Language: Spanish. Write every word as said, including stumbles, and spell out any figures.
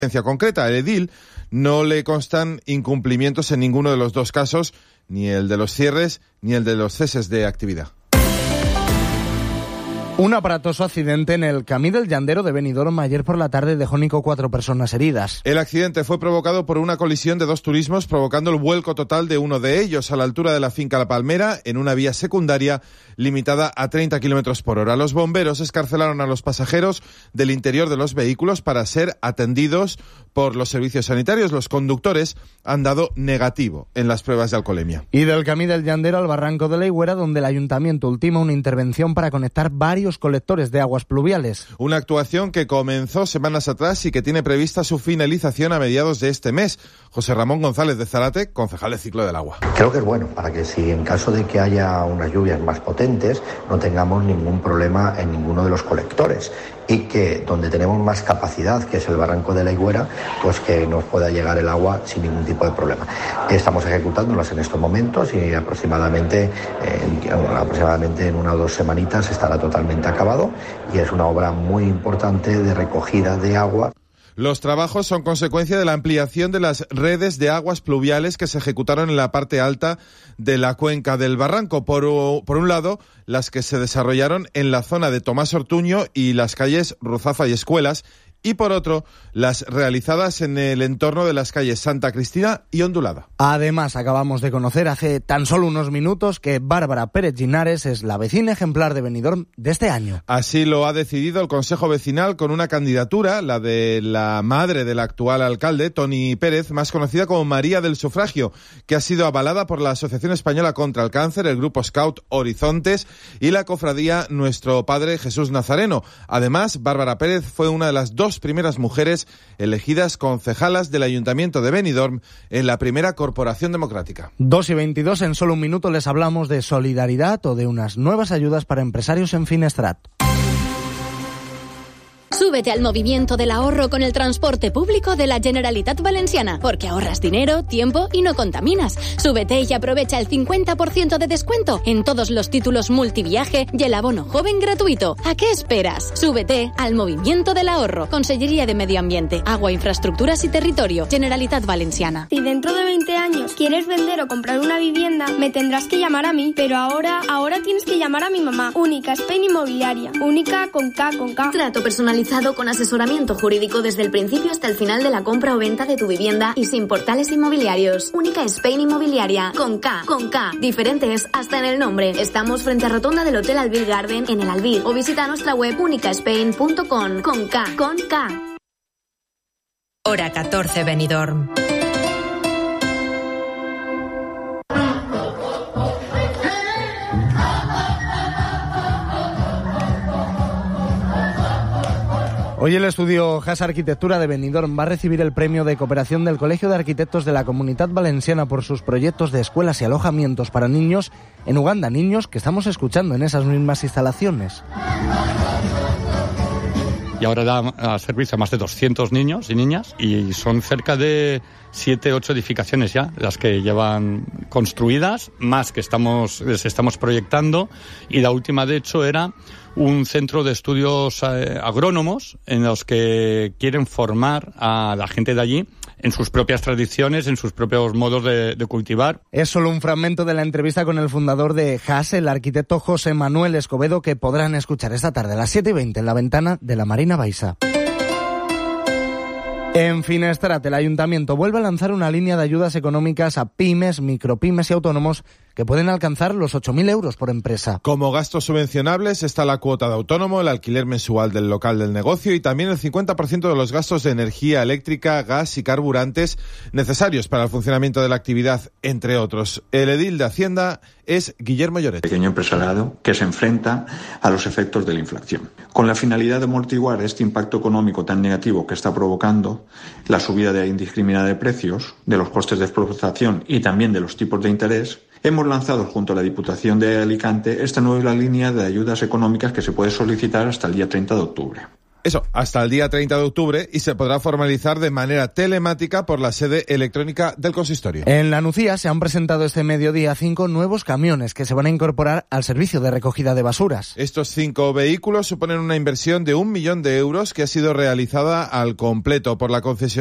concreta. El edil no le constan incumplimientos en ninguno de los dos casos, ni el de los cierres ni el de los ceses de actividad. Un aparatoso accidente en el Camí del Llandero de Benidorm ayer por la tarde dejó Nico cuatro personas heridas. El accidente fue provocado por una colisión de dos turismos, provocando el vuelco total de uno de ellos a la altura de la finca La Palmera, en una vía secundaria limitada a treinta kilómetros por hora. Los bomberos escarcelaron a los pasajeros del interior de los vehículos para ser atendidos por los servicios sanitarios. Los conductores han dado negativo en las pruebas de alcoholemia. Y del Camí del Llandero al Barranco de la Higuera, donde el ayuntamiento ultima una intervención para conectar varios colectores de aguas pluviales. Una actuación que comenzó semanas atrás y que tiene prevista su finalización a mediados de este mes. José Ramón González de Zarate, concejal de Ciclo del Agua. Creo que es bueno para que si en caso de que haya unas lluvias más potentes no tengamos ningún problema en ninguno de los colectores y que donde tenemos más capacidad, que es el Barranco de la Higuera, pues que nos pueda llegar el agua sin ningún tipo de problema. Estamos ejecutándolas en estos momentos y aproximadamente, eh, aproximadamente en una o dos semanitas estará totalmente acabado y es una obra muy importante de recogida de agua. Los trabajos son consecuencia de la ampliación de las redes de aguas pluviales que se ejecutaron en la parte alta de la cuenca del Barranco. Por, por un lado, las que se desarrollaron en la zona de Tomás Ortuño y las calles Ruzafa y Escuelas, y por otro, las realizadas en el entorno de las calles Santa Cristina y Ondulada. Además, acabamos de conocer hace tan solo unos minutos que Bárbara Pérez Linares es la vecina ejemplar de Benidorm de este año. Así lo ha decidido el Consejo Vecinal con una candidatura, la de la madre del actual alcalde, Toni Pérez, más conocida como María del Sufragio, que ha sido avalada por la Asociación Española contra el Cáncer, el Grupo Scout Horizontes y la Cofradía Nuestro Padre Jesús Nazareno. Además, Bárbara Pérez fue una de las dos primeras mujeres elegidas concejalas del Ayuntamiento de Benidorm en la primera corporación democrática. dos y veintidós, en solo un minuto les hablamos de solidaridad o de unas nuevas ayudas para empresarios en Finestrat. Súbete al movimiento del ahorro con el transporte público de la Generalitat Valenciana, porque ahorras dinero, tiempo y no contaminas. Súbete y aprovecha el cincuenta por ciento de descuento en todos los títulos multiviaje y el abono joven gratuito. ¿A qué esperas? Súbete al movimiento del ahorro. Consellería de Medio Ambiente, Agua, Infraestructuras y Territorio, Generalitat Valenciana. Si dentro de veinte años quieres vender o comprar una vivienda, me tendrás que llamar a mí, pero ahora, ahora tienes que llamar a mi mamá. Única Spain Inmobiliaria. Única con K, con K. Trato personalizado con asesoramiento jurídico desde el principio hasta el final de la compra o venta de tu vivienda y sin portales inmobiliarios. Única Spain Inmobiliaria, con K, con K, diferentes hasta en el nombre. Estamos frente a rotonda del Hotel Albir Garden en el Albir o visita nuestra web única spain punto com, con K, con K. Hora catorce, Benidorm. Hoy el estudio Haas Arquitectura de Benidorm va a recibir el premio de cooperación del Colegio de Arquitectos de la Comunidad Valenciana por sus proyectos de escuelas y alojamientos para niños en Uganda, niños que estamos escuchando en esas mismas instalaciones. Y ahora da servicio a más de doscientos niños y niñas y son cerca de siete, ocho edificaciones ya las que llevan construidas, más que estamos les estamos proyectando, y la última de hecho era un centro de estudios eh, agrónomos en los que quieren formar a la gente de allí en sus propias tradiciones, en sus propios modos de, de cultivar. Es solo un fragmento de la entrevista con el fundador de Haas, el arquitecto José Manuel Escobedo, que podrán escuchar esta tarde a las siete y veinte en la ventana de la Marina Baixa. En Finestrat, el Ayuntamiento vuelve a lanzar una línea de ayudas económicas a pymes, micropymes y autónomos que pueden alcanzar los ocho mil euros por empresa. Como gastos subvencionables está la cuota de autónomo, el alquiler mensual del local del negocio y también el cincuenta por ciento de los gastos de energía eléctrica, gas y carburantes necesarios para el funcionamiento de la actividad, entre otros. El edil de Hacienda es Guillermo Lloret. Pequeño empresariado que se enfrenta a los efectos de la inflación. Con la finalidad de amortiguar este impacto económico tan negativo que está provocando la subida de indiscriminada de precios, de los costes de explotación y también de los tipos de interés, hemos lanzado junto a la Diputación de Alicante esta nueva línea de ayudas económicas que se puede solicitar hasta el día treinta de octubre. Eso, hasta el día treinta de octubre, y se podrá formalizar de manera telemática por la sede electrónica del consistorio. En La Nucía se han presentado este mediodía cinco nuevos camiones que se van a incorporar al servicio de recogida de basuras. Estos cinco vehículos suponen una inversión de un millón de euros que ha sido realizada al completo por la concesión.